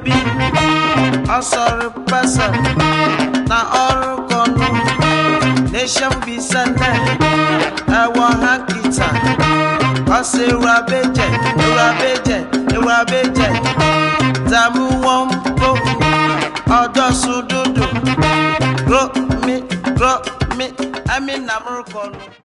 obi ọsọrọ pasa na ọrụ kọnụ nation bisane ewo ha kita ọsẹ ewurabeje zamu wọn boku ọdọ sududu grow me ami namuru kọnụ.